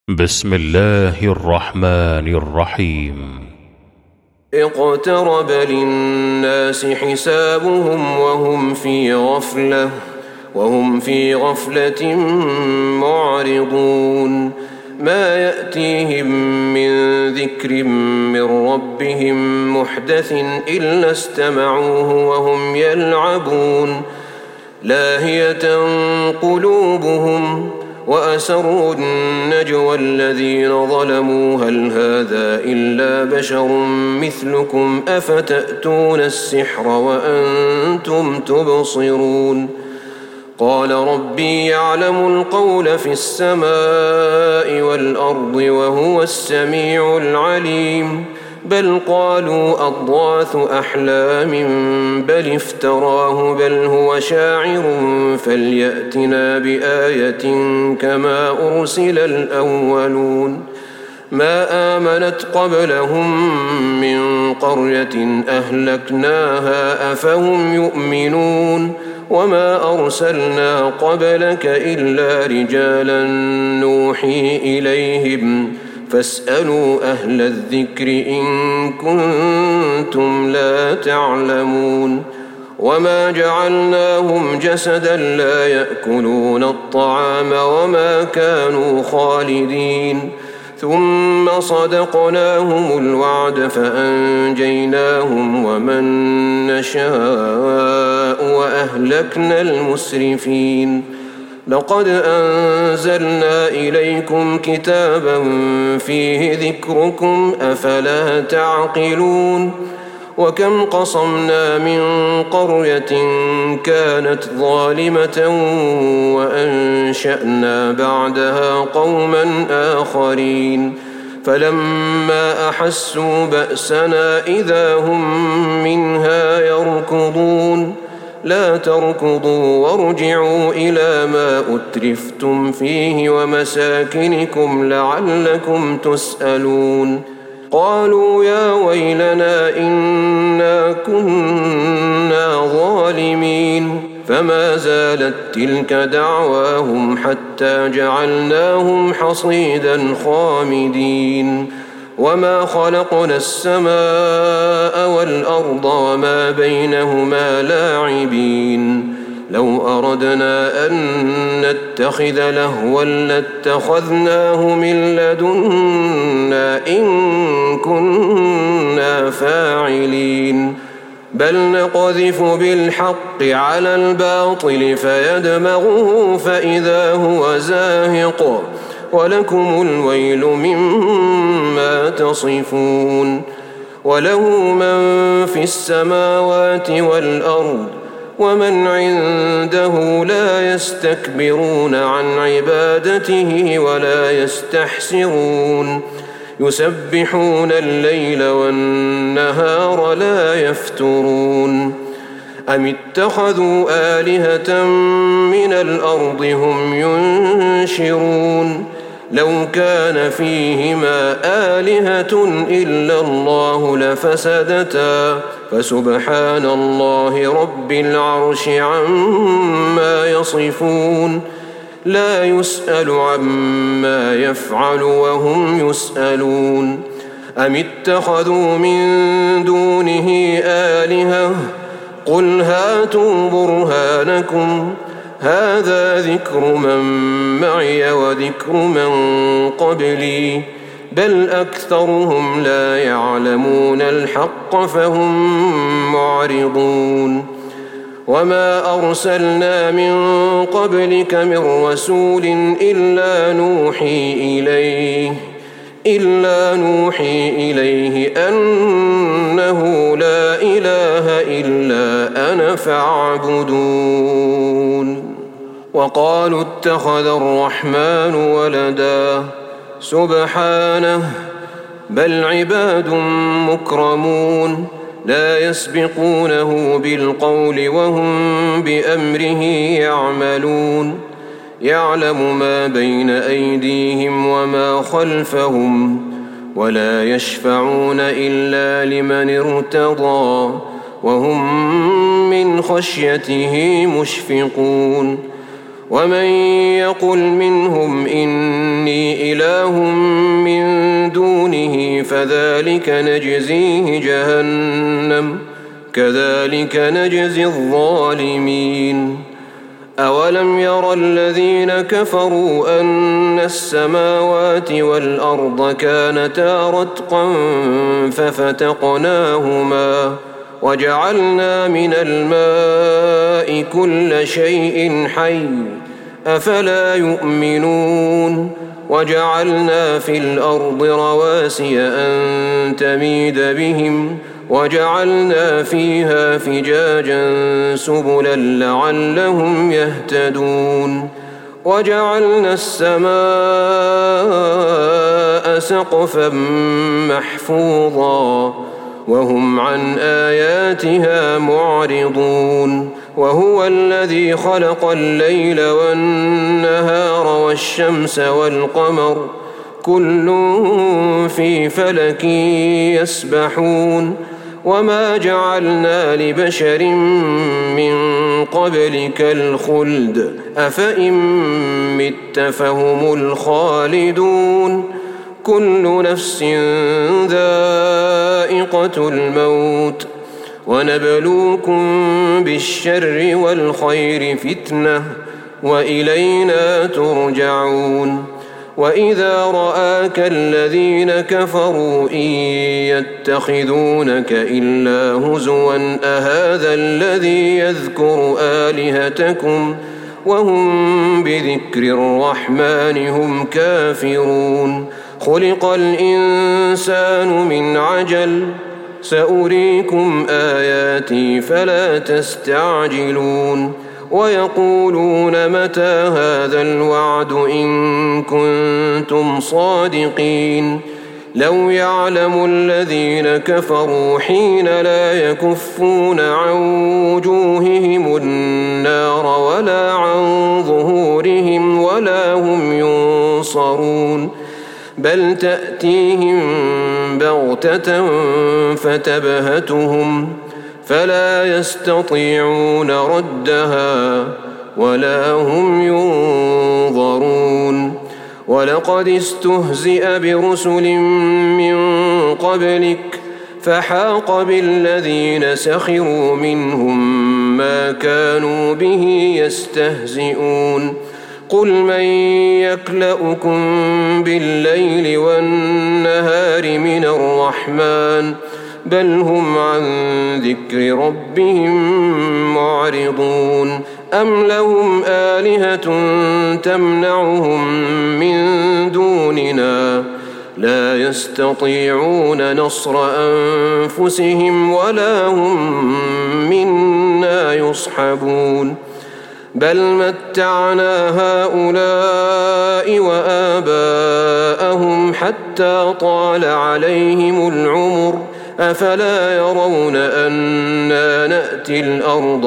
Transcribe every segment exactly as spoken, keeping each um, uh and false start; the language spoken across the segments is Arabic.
بسم الله الرحمن الرحيم. اقترب للناس حسابهم وهم في غفلة وهم في غفلة معرضون. ما يأتيهم من ذكر من ربهم محدث إلا استمعوه وهم يلعبون. لاهية قلوبهم وأسروا النجوى الذين ظلموا هل هذا إلا بشر مثلكم أفتأتون السحر وأنتم تبصرون. قال ربي يعلم القول في السماء والأرض وهو السميع العليم. بل قالوا أضغاث أحلام بل افتراه بل هو شاعر فليأتنا بآية كما أرسل الأولون. ما آمنت قبلهم من قرية أهلكناها أفهم يؤمنون. وما أرسلنا قبلك إلا رجالا نوحي إليهم فاسألوا أهل الذكر إن كنتم لا تعلمون. وما جعلناهم جسدا لا يأكلون الطعام وما كانوا خالدين. ثم صدقناهم الوعد فأنجيناهم ومن نشاء وأهلكنا المسرفين. لقد أنزلنا إليكم كتابا فيه ذكركم أفلا تعقلون. وكم قصمنا من قرية كانت ظالمة وأنشأنا بعدها قوما آخرين فلما أحسوا بأسنا إذا هم منها يركضون. لا تركضوا وارجعوا إلى ما أترفتم فيه ومساكنكم لعلكم تسألون. قالوا يا ويلنا إنا كنا ظالمين. فما زالت تلك دعواهم حتى جعلناهم حصيدا خامدين. وما خلقنا السماء والأرض وما بينهما لاعبين. لو أردنا أن نتخذ لهوا لاتخذناه من لدنا إن كنا فاعلين. بل نقذف بالحق على الباطل فيدمغه فإذا هو زاهق ولكم الويل مما تصفون. وله من في السماوات والأرض ومن عنده لا يستكبرون عن عبادته ولا يستحسرون. يسبحون الليل والنهار لا يفترون. أم اتخذوا آلهة من الأرض هم ينشرون. لو كان فيهما آلهة إلا الله لفسدتا فسبحان الله رب العرش عما يصفون. لا يسأل عما يفعل وهم يسألون. أم اتخذوا من دونه آلهة قل هاتوا برهانكم هذا ذكر من معي وذكر من قبلي بل أكثرهم لا يعلمون الحق فهم معرضون. وما أرسلنا من قبلك من رسول إلا نوحي إليه إلا نوحي إليه أنه لا إله إلا أنا فاعبدون. وقالوا اتخذ الرحمن ولدا سبحانه بل عباد مكرمون لا يسبقونه بالقول وهم بأمره يعملون. يعلم ما بين أيديهم وما خلفهم ولا يشفعون إلا لمن ارتضى وهم من خشيته مشفقون. ومن يقل منهم إني إله من دونه فذلك نجزيه جهنم كذلك نجزي الظالمين. أولم ير الذين كفروا أن السماوات والأرض كانتا رتقا ففتقناهما وجعلنا من الماء كل شيء حي أفلا يؤمنون. وجعلنا في الأرض رواسي أن تميد بهم وجعلنا فيها فجاجا سبلا لعلهم يهتدون. وجعلنا السماء سقفا محفوظا وهم عن آياتها معرضون. وهو الذي خلق الليل والنهار والشمس والقمر كل في فلك يسبحون. وما جعلنا لبشر من قبلك الخلد أفإن مت فهم الخالدون. كل نفس ذائقة الموت ونبلوكم بالشر والخير فتنة وإلينا ترجعون. وإذا رآك الذين كفروا إن يتخذونك إلا هزوا أهذا الذي يذكر آلهتكم وهم بذكر الرحمن هم كافرون. خلق الإنسان من عجل سأريكم آياتي فلا تستعجلون. ويقولون متى هذا الوعد إن كنتم صادقين. لو يعلم الذين كفروا حين لا يكفون عن وجوههم النار ولا عن ظهورهم ولا هم ينصرون بل تأتيهم بغتة فتبهتهم فلا يستطيعون ردها ولا هم ينظرون. ولقد استهزئ برسل من قبلك فحاق بالذين سخروا منهم ما كانوا به يستهزئون. قل من يكلؤكم بالليل والنهار من الرحمن بل هم عن ذكر ربهم معرضون. أم لهم آلهة تمنعهم من دوننا لا يستطيعون نصر أنفسهم ولا هم منا يصحبون. بل متعنا هؤلاء وآباءهم حتى طال عليهم العمر أفلا يرون أنا نأتي الأرض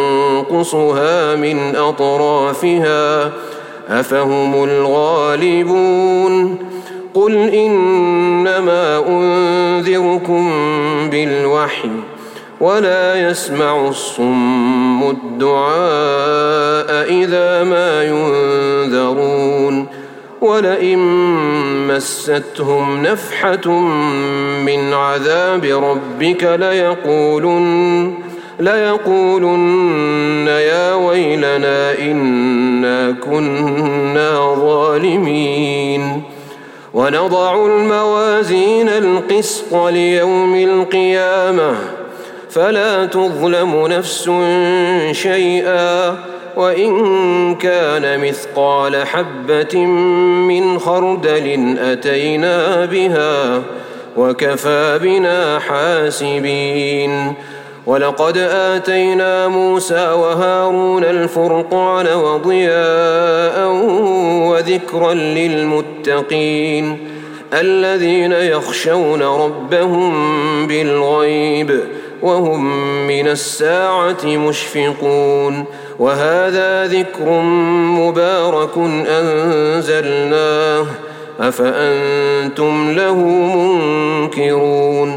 ننقصها من أطرافها أفهم الغالبون. قل إنما أنذركم بالوحي ولا يسمع الصم الدعاء إذا ما ينذرون. ولئن مستهم نفحة من عذاب ربك ليقولن, ليقولن يا ويلنا إنا كنا ظالمين. ونضع الموازين القسط ليوم القيامة فلا تظلم نفس شيئا وإن كان مثقال حبة من خردل أتينا بها وكفى بنا حاسبين. ولقد آتينا موسى وهارون الفرقان وضياء وذكرا للمتقين الذين يخشون ربهم بالغيب وهم من الساعة مشفقون. وهذا ذكر مبارك أنزلناه أفأنتم له منكرون.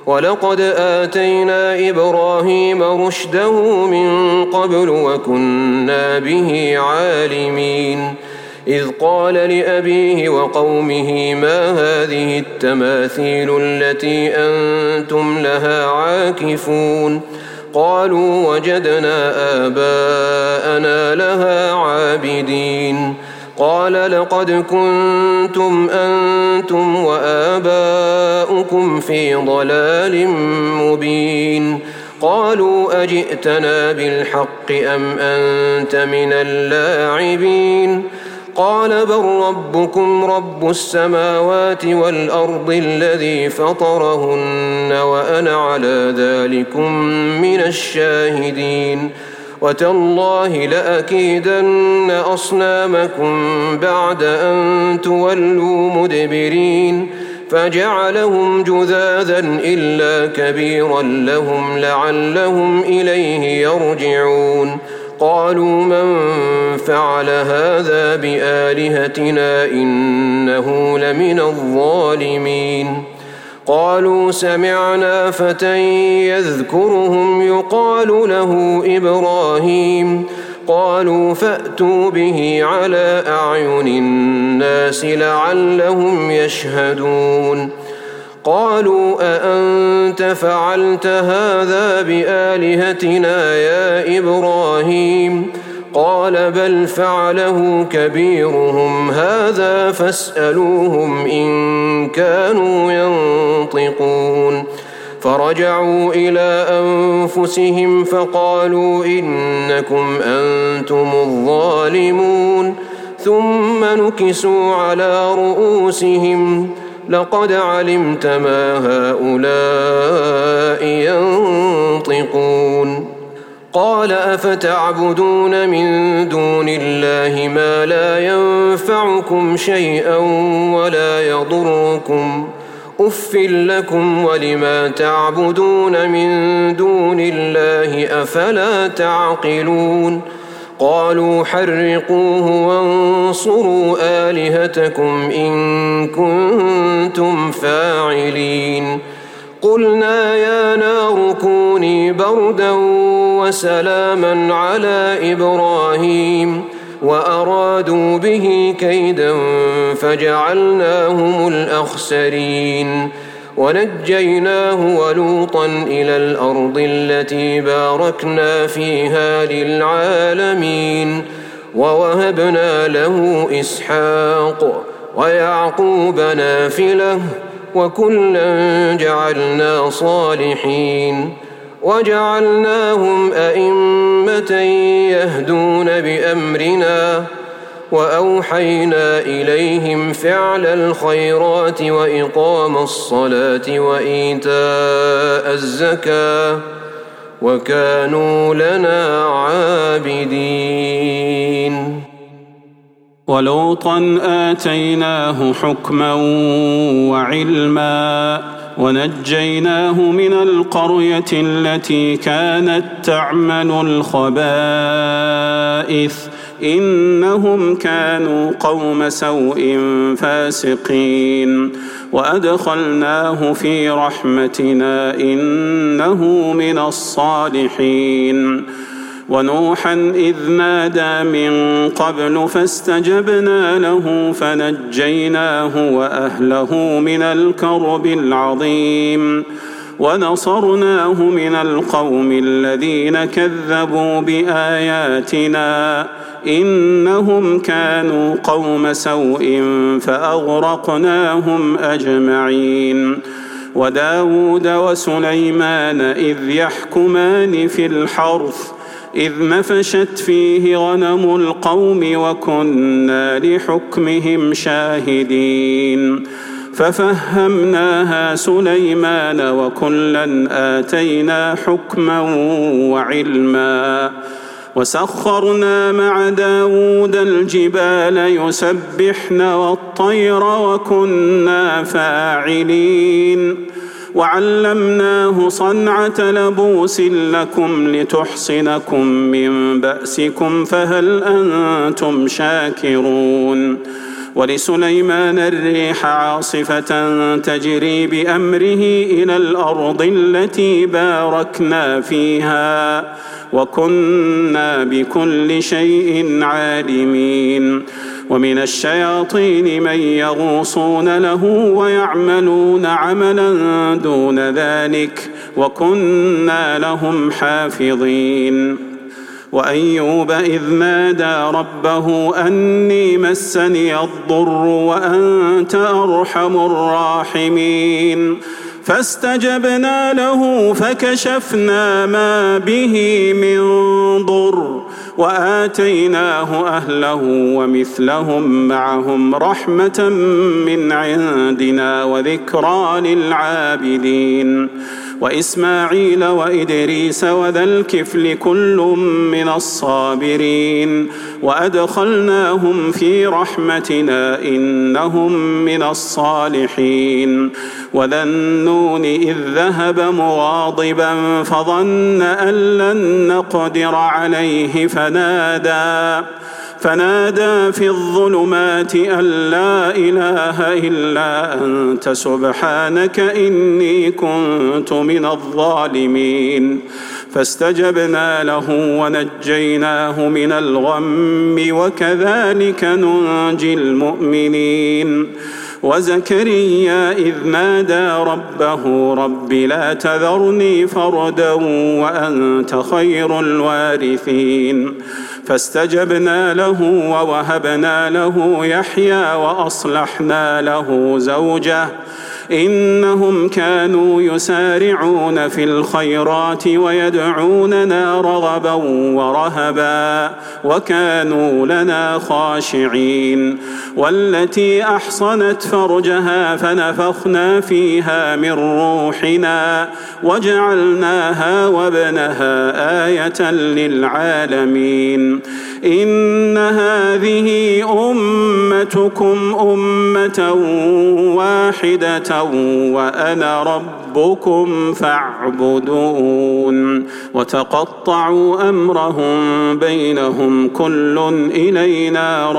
ولقد آتينا إبراهيم رشده من قبل وكنا به عالمين إذ قال لأبيه وقومه ما هذه التماثيل التي أنتم لها عاكفون قالوا وجدنا آباءنا لها عابدين قال لقد كنتم أنتم وآباؤكم في ضلال مبين قالوا أجئتنا بالحق أم أنت من اللاعبين قال بل ربكم رب السماوات والأرض الذي فطرهن وأنا على ذلكم من الشاهدين وتالله لأكيدن أصنامكم بعد أن تولوا مدبرين فجعلهم جذاذا إلا كبيرا لهم لعلهم إليه يرجعون قالوا من فعل هذا بآلهتنا إنه لمن الظالمين قالوا سمعنا فتى يذكرهم يقال له إبراهيم قالوا فأتوا به على أعين الناس لعلهم يشهدون قالوا أأنت فعلت هذا بآلهتنا يا إبراهيم قال بل فعله كبيرهم هذا فاسألوهم إن كانوا ينطقون فرجعوا إلى أنفسهم فقالوا إنكم أنتم الظالمون ثم نكسوا على رؤوسهم لقد علمت ما هؤلاء ينطقون قال أفتعبدون من دون الله ما لا ينفعكم شيئا ولا يضركم أف لكم ولما تعبدون من دون الله أفلا تعقلون قالوا حرقوه وانصروا آلهتكم إن كنتم فاعلين قلنا يا نار كوني بردا وسلاما على إبراهيم وأرادوا به كيدا فجعلناهم الأخسرين ونجيناه ولوطا إلى الأرض التي باركنا فيها للعالمين ووهبنا له إسحاق ويعقوب نافلة وكلا جعلنا صالحين وجعلناهم أئمة يهدون بأمرنا وأوحينا إليهم فعل الخيرات وإقام الصلاة وإيتاء الزكاة وكانوا لنا عابدين ولوطا آتيناه حكما وعلما ونجيناه من القرية التي كانت تعمل الخبائث إنهم كانوا قوم سوء فاسقين وأدخلناه في رحمتنا إنه من الصالحين ونوحا إذ نادى من قبل فاستجبنا له فنجيناه وأهله من الكرب العظيم ونصرناه من القوم الذين كذبوا بآياتنا إنهم كانوا قوم سوء فأغرقناهم أجمعين وداود وسليمان إذ يحكمان في الحرث إذ نفشت فيه غنم القوم وكنا لحكمهم شاهدين ففهمناها سليمان وكلا آتينا حكما وعلما وسخرنا مع داود الجبال يسبحن والطير وكنا فاعلين وعلمناه صنعة لبوس لكم لتحصنكم من بأسكم فهل أنتم شاكرون ولسليمان الريح عاصفة تجري بأمره إلى الأرض التي باركنا فيها وكنا بكل شيء عالمين ومن الشياطين من يغوصون له ويعملون عملا دون ذلك وكنا لهم حافظين وأيوب إذ نادى ربه أني مسني الضر وأنت أرحم الراحمين فاستجبنا له فكشفنا ما به من ضر وآتيناه أهله ومثلهم معهم رحمة من عندنا وذكرى للعابدين وإسماعيل وإدريس وذا الكفل كل من الصابرين وأدخلناهم في رحمتنا إنهم من الصالحين وذا النون إذ ذهب مغاضبا فظن أن لن نقدر عليه فنادى فنادى في الظلمات أن لا إله إلا أنت سبحانك إني كنت من الظالمين فاستجبنا له ونجيناه من الغم وكذلك ننجي المؤمنين وزكريا إذ نادى ربه رب لا تذرني فردا وأنت خير الوارثين فاستجبنا له ووهبنا له يحيى وأصلحنا له زوجه إنهم كانوا يسارعون في الخيرات ويدعوننا رغبا ورهبا وكانوا لنا خاشعين والتي أحصنت فرجها فنفخنا فيها من روحنا وجعلناها وابنها آية للعالمين إن هذه أمتكم أمة واحدة وأنا ربكم فاعبدون وتقطعوا أمرهم بينهم كل إلينا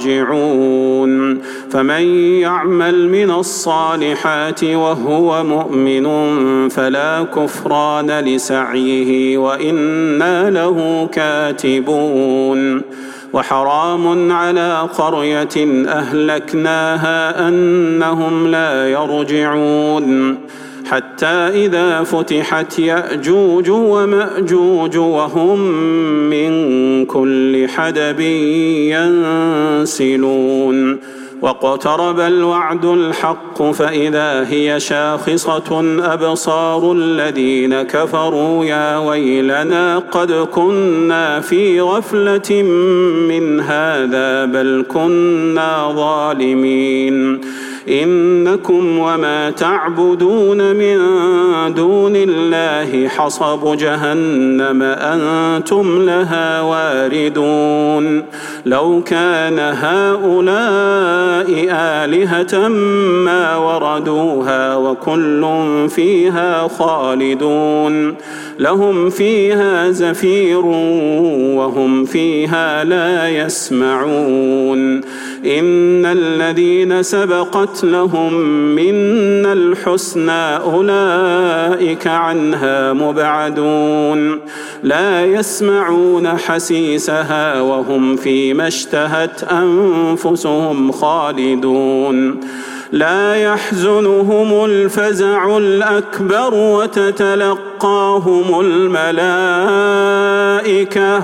راجعون فمن يعمل من الصالحات وهو مؤمن فلا كفران لسعيه وإنا له كاتبون وحرام على قرية أهلكناها أنهم لا يرجعون حتى إذا فتحت يأجوج ومأجوج وهم من كل حدب ينسلون واقترب الوعد الحق فإذا هي شاخصة أبصار الذين كفروا يا ويلنا قد كنا في غفلة من هذا بل كنا ظالمين إنكم وما تعبدون من دون الله حصب جهنم أنتم لها واردون لو كان هؤلاء آلهة ما وردوها وكل فيها خالدون لهم فيها زفير وهم فيها لا يسمعون إن الذين سبقت لهم منا الحسنى أولئك عنها مبعدون لا يسمعون حسيسها وهم فيما اشتهت أنفسهم خالدون لا يحزنهم الفزع الأكبر وتتلقاهم الملائكة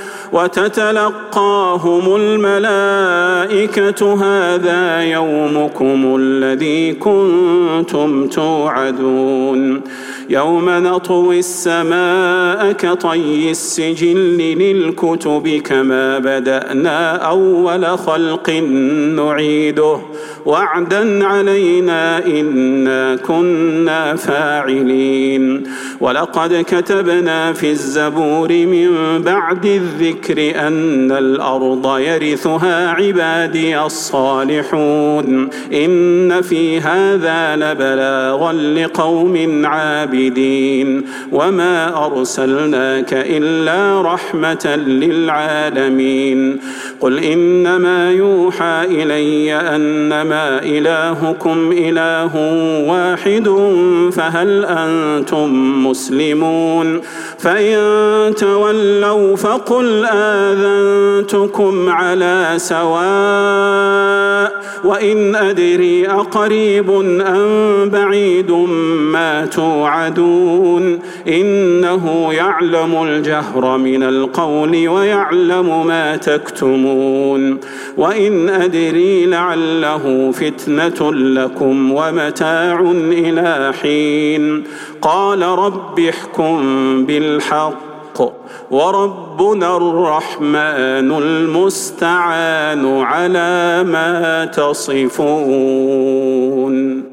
وتتلقاهم الملائكة هذا يومكم الذي كنتم توعدون يوم نطوي السماء كطي السجل للكتب كما بدأنا أول خلق نعيده وعدا علينا إنا كنا فاعلين ولقد كتبنا في الزبور من بعد الذكر الذكر أن الأرض يرثها عبادي الصالحون إن في هذا لبلاغا لقوم عابدين وما أرسلناك إلا رحمة للعالمين قل إنما يوحى إلي أنما إلهكم إله واحد فهل أنتم مسلمون فإن تولوا فقل آذنتكم على سواء وإن أدري أقريب أم بعيد ما توعدون إنه يعلم الجهر من القول ويعلم ما تكتمون وإن أدري لعله فتنة لكم ومتاع إلى حين قال رب احكم بالحق وربنا الرحمن المستعان على ما تصفون.